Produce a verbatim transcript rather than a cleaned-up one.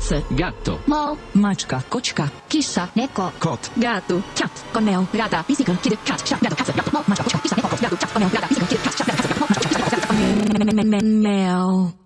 Katze. Gatto. Mo. Maczka. Koćka. Kissa. Neko. Kot. Gato. Cat. Con mèo. Rada. Bicycle. Kiedy. Cat. Chat. Gato. Katze. Gato. Mo. Maczka. Koćka. Kissa. Neko. Kot. Gato. Cat. Con mèo. Rada. Bicycle. Kiedy. Cat. Chat. Gato. Katze. Gato. Mo. Maczka. Kissa. Gato. Mèo.